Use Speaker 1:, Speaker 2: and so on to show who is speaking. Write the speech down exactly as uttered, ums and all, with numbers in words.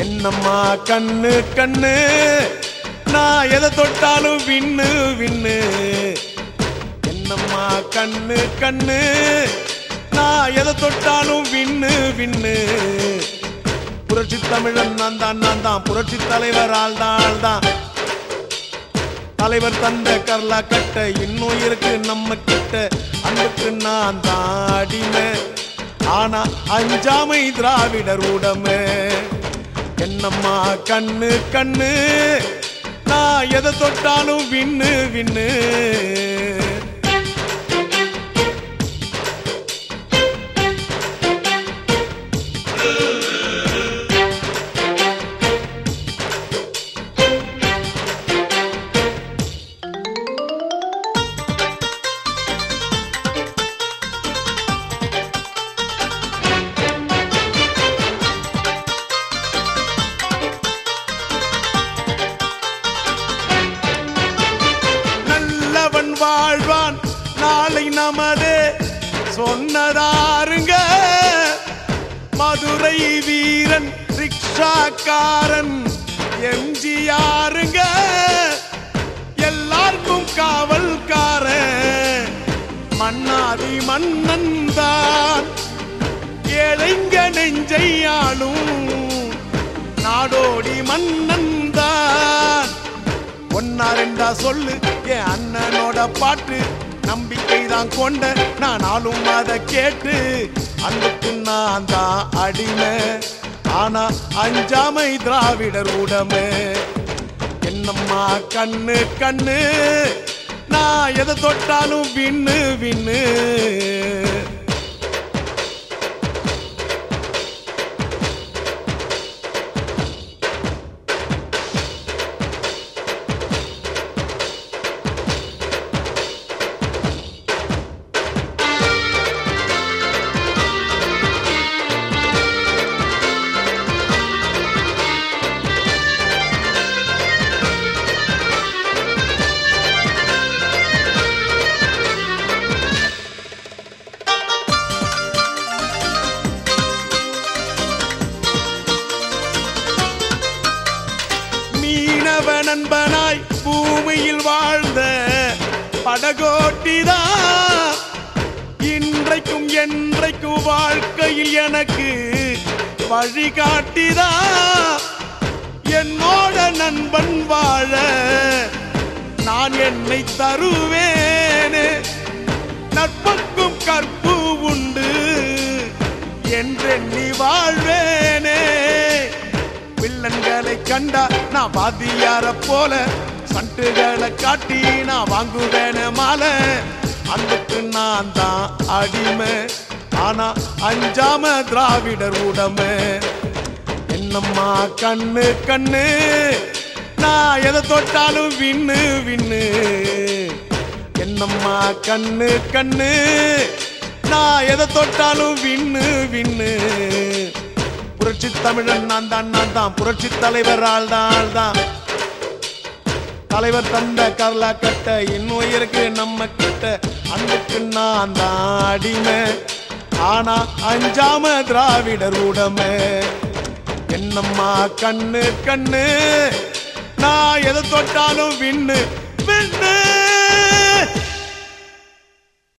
Speaker 1: என்னம்மா கண்ணு கண்ணு நான் எதை தொட்டாலும் விண்ணு விண்ணு. என்னம்மா கண்ணு கண்ணு நான் எதை தொட்டாலும் விண்ணு விண்ணு. புரட்சி தமிழன் நான் தான் நான் தான் புரட்சி தலைவர் ஆள் தான் ஆள் தான். தலைவர் தந்த கர்லா கட்ட இன்னும் இருக்கு நம்ம கிட்ட. அன்புக்கு நான் தான் அடிமை ஆனா அஞ்சாமை திராவிடர் உடமை. என்னம்மா கண்ணு கண்ணு நான் எதை தொட்டாலும் விண்ணு விண்ணு. வாழ்வான் நாளை நமதே சொன்னதாருங்க. மதுரை வீரன் ரிக்ஷாக்காரன் எம்ஜிஆருங்க. எல்லாருக்கும் காவல்காரன் மன்னாதி மன்னன் தான். ஏழைங்க நெஞ்சையாளும் நாடோடி மன்னன் தான். ஒன்னா ரெண்டா சொல்லு என் அண்ணனோட பாட்டு. நம்பிக்கை தான் கொண்ட நான் நாளும் அதை கேட்டு. அன்புக்கு நான் தான் அடிமை ஆனா அஞ்சாமை திராவிடர் உடமை. என்னம்மா கண்ணு கண்ணு நான் எதை தொட்டாலும் விண்ணு விண்ணு. நண்பனாய் பூமியில் வாழ்ந்த படகோட்டிதான் இன்றைக்கும் என்றைக்கும் வாழ்க்கையில் எனக்கு வழிகாட்டிதான். என்னோட நண்பன் வாழ நான் என்னை தருவேனே. நட்புக்கும் கற்பு உண்டு என்றெண்ணி வாழ்வேனே. வில்லன்களை கண்டா நான் வாத்தியார போல சண்டுகளை காட்டி நான் வாங்குவேன மாலை. அன்புக்கு நான் தான் அடிமை ஆனா அஞ்சாம திராவிடர் உடமை. என்னம்மா கண்ணு கண்ணு நான் எதை தொட்டாலும் விண்ணு விண்ணு. என்னம்மா கண்ணு கண்ணு நான் எதை தொட்டாலும் விண்ணு விண்ணு. புரட்சி தமிழன் நான் தான் நான் தான் புரட்சி தலைவர் ஆள் தான் ஆள் தான். தலைவர் தந்த கர்லா கட்ட இன்னும் இருக்கு நம்ம கிட்ட. அன்புக்கு நான் தான் அடிமை ஆனா அஞ்சாம திராவிடர் உடமை. என்னம்மா கண்ணு கண்ணு நான் எதை தொட்டாலும் விண்ணு விண்ணு.